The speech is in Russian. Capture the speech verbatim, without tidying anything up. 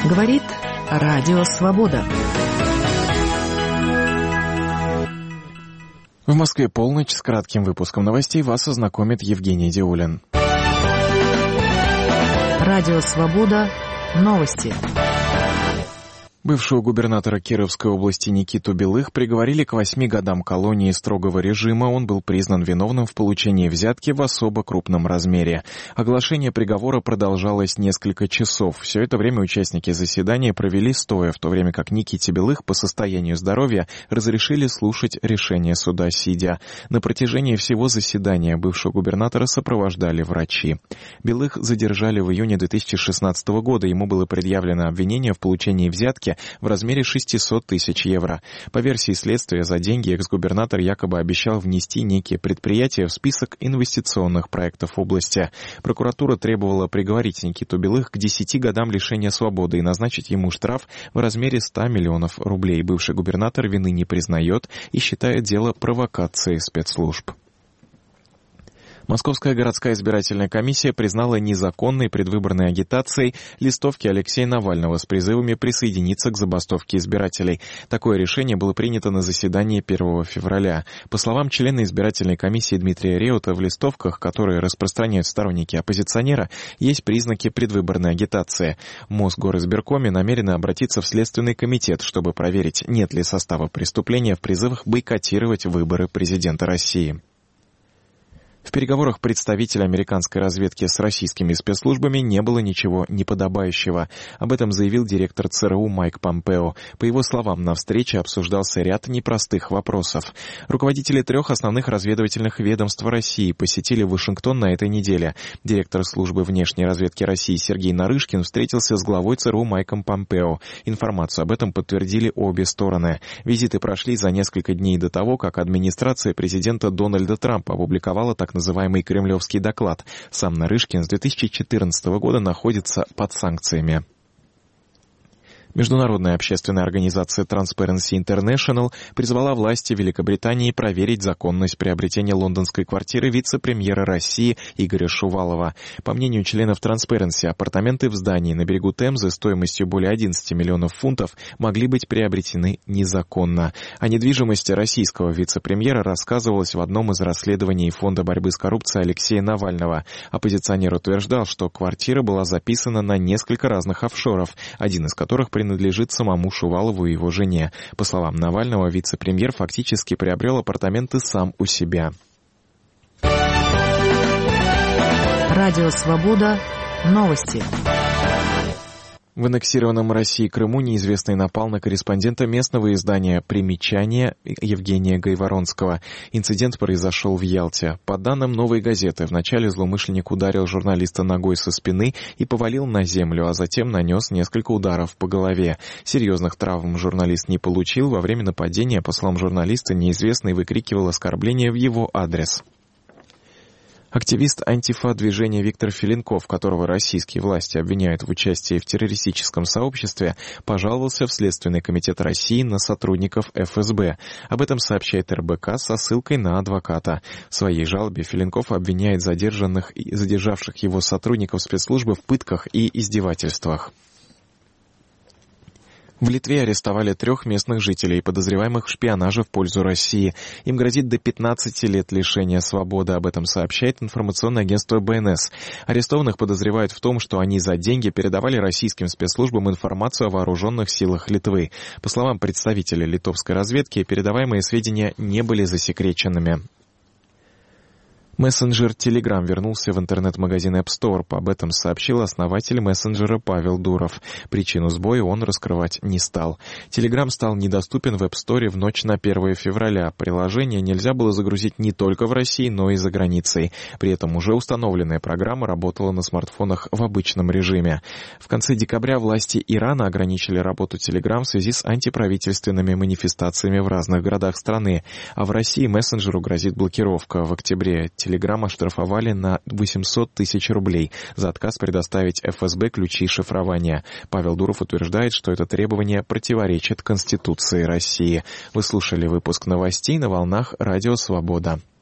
Говорит Радио Свобода. В Москве полночь. С кратким выпуском новостей вас ознакомит Евгений Диулин. Радио Свобода. Новости. Бывшего губернатора Кировской области Никиту Белых приговорили к восьми годам колонии строгого режима. Он был признан виновным в получении взятки в особо крупном размере. Оглашение приговора продолжалось несколько часов. Все это время участники заседания провели стоя, в то время как Никите Белых по состоянию здоровья разрешили слушать решение суда сидя. На протяжении всего заседания бывшего губернатора сопровождали врачи. Белых задержали в июне две тысячи шестнадцатого года. Ему было предъявлено обвинение в получении взятки в размере шестьсот тысяч евро. По версии следствия, за деньги экс-губернатор якобы обещал внести некие предприятия в список инвестиционных проектов области. Прокуратура требовала приговорить Никиту Белых к десяти годам лишения свободы и назначить ему штраф в размере ста миллионов рублей. Бывший губернатор вины не признает и считает дело провокацией спецслужб. Московская городская избирательная комиссия признала незаконной предвыборной агитацией листовки Алексея Навального с призывами присоединиться к забастовке избирателей. Такое решение было принято на заседании первого февраля. По словам члена избирательной комиссии Дмитрия Реута, в листовках, которые распространяют сторонники оппозиционера, есть признаки предвыборной агитации. Мосгоризбиркоме намерено обратиться в Следственный комитет, чтобы проверить, нет ли состава преступления в призывах бойкотировать выборы президента России. В переговорах представителя американской разведки с российскими спецслужбами не было ничего неподобающего. Об этом заявил директор ЦРУ Майк Помпео. По его словам, на встрече обсуждался ряд непростых вопросов. Руководители трех основных разведывательных ведомств России посетили Вашингтон на этой неделе. Директор службы внешней разведки России Сергей Нарышкин встретился с главой ЦРУ Майком Помпео. Информацию об этом подтвердили обе стороны. Визиты прошли за несколько дней до того, как администрация президента Дональда Трампа опубликовала так называемый кремлевский доклад. Сам Нарышкин с две тысячи четырнадцатого года находится под санкциями. Международная общественная организация Transparency International призвала власти Великобритании проверить законность приобретения лондонской квартиры вице-премьера России Игоря Шувалова. По мнению членов Transparency, апартаменты в здании на берегу Темзы стоимостью более одиннадцати миллионов фунтов могли быть приобретены незаконно. О недвижимости российского вице-премьера рассказывалось в одном из расследований Фонда борьбы с коррупцией Алексея Навального. Оппозиционер утверждал, что квартира была записана на несколько разных офшоров, один из которых принадлежит принадлежит самому Шувалову и его жене. По словам Навального, вице-премьер фактически приобрел апартаменты сам у себя. Радио Свобода. Новости. В аннексированном России Крыму неизвестный напал на корреспондента местного издания «Примечание» Евгения Гайворонского. Инцидент произошел в Ялте. По данным «Новой газеты», вначале злоумышленник ударил журналиста ногой со спины и повалил на землю, а затем нанес несколько ударов по голове. Серьезных травм журналист не получил. Во время нападения, по словам журналиста, неизвестный выкрикивал оскорбления в его адрес. Активист антифа-движения Виктор Филенков, которого российские власти обвиняют в участии в террористическом сообществе, пожаловался в Следственный комитет России на сотрудников эф эс бэ. Об этом сообщает эр бэ ка со ссылкой на адвоката. В своей жалобе Филенков обвиняет задержанных и задержавших его сотрудников спецслужбы в пытках и издевательствах. В Литве арестовали трех местных жителей, подозреваемых в шпионаже в пользу России. Им грозит до пятнадцати лет лишения свободы. Об этом сообщает информационное агентство бэ эн эс. Арестованных подозревают в том, что они за деньги передавали российским спецслужбам информацию о вооруженных силах Литвы. По словам представителя литовской разведки, передаваемые сведения не были засекреченными. Мессенджер Telegram вернулся в интернет-магазин App Store. Об этом сообщил основатель мессенджера Павел Дуров. Причину сбоя он раскрывать не стал. Telegram стал недоступен в App Store в ночь на первое февраля. Приложение нельзя было загрузить не только в России, но и за границей. При этом уже установленная программа работала на смартфонах в обычном режиме. В конце декабря власти Ирана ограничили работу Telegram в связи с антиправительственными манифестациями в разных городах страны. А в России мессенджеру грозит блокировка. В октябре Telegram оштрафовали на восемьсот тысяч рублей за отказ предоставить эф эс бэ ключи шифрования. Павел Дуров утверждает, что это требование противоречит Конституции России. Вы слушали выпуск новостей на волнах Радио Свобода.